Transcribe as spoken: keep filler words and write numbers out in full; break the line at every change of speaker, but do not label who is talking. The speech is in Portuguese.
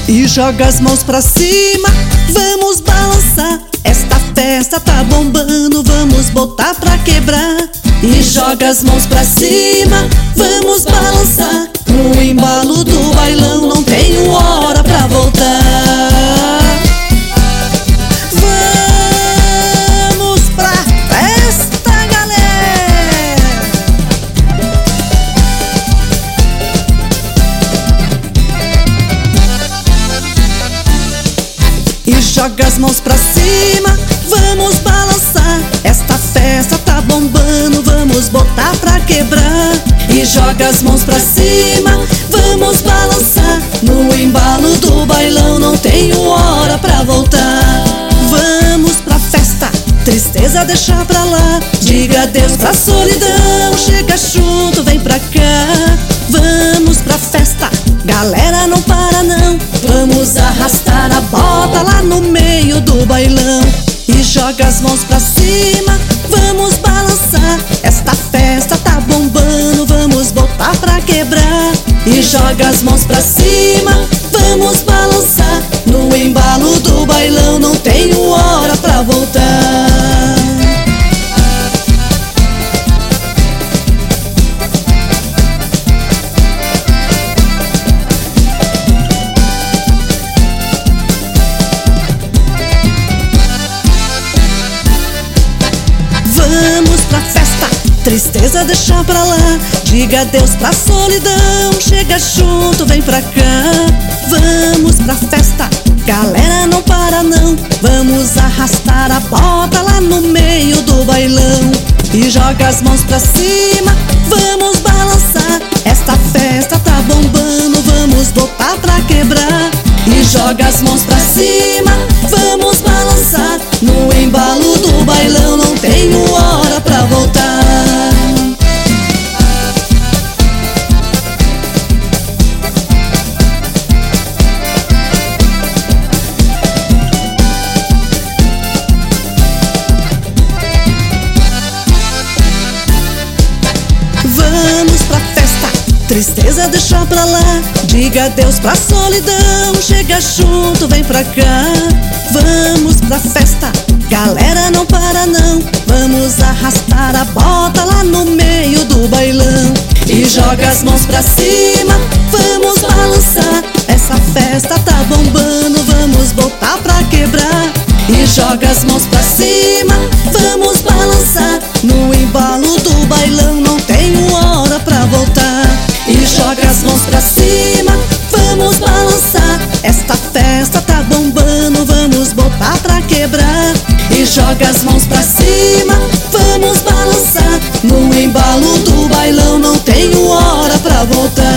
e joga as mãos pra cima, vamos balançar. Esta festa tá bombando, vamos botar pra quebrar. E joga as mãos pra cima, vamos balançar. No embalo do bailão não tenho hora pra voltar. Vamos pra festa, galera! E joga as mãos pra cima, vamos balançar. Esta festa tá bombando, vamos botar pra quebrar. E joga as mãos pra cima, vamos balançar. No embalo do bailão não tenho hora pra voltar. Vamos pra festa, tristeza deixa pra lá. Diga adeus pra solidão, chega junto, vem pra cá. Vamos pra festa, galera não para não. Vamos arrastar a bota lá no meio do bailão. E joga as mãos pra cima, vamos balançar. Esta festa tá bombando, vamos botar pra quebrar. E joga as mãos pra cima, vamos balançar. No embalo do bailão não tenho hora pra voltar. Vamos pra festa, tristeza deixa pra lá. Diga adeus pra solidão, chega junto, vem pra cá. Vamos pra festa, galera não para não. Vamos arrastar a bota lá no meio do bailão. E joga as mãos pra cima, vamos balançar. Esta festa tá bombando, vamos botar pra quebrar. E joga as mãos pra cima, vamos balançar. No embalo do bailão não tenho hora pra voltar. Vamos pra festa, tristeza deixa pra lá. Diga adeus pra solidão, chega junto, vem pra cá. Vamos pra festa, galera não para não. Vamos arrastar a bota lá no meio do bailão. E joga as mãos pra cima, vamos balançar. Essa festa tá bombando, vamos botar pra quebrar. E joga as mãos pra cima, vamos balançar. No embalo do bailão não tenho hora pra voltar. E joga as mãos pra cima, vamos balançar. Esta festa tá bombando, vamos botar pra quebrar. E joga as mãos pra cima, vamos balançar. No embalo do bailão não tenho hora pra voltar.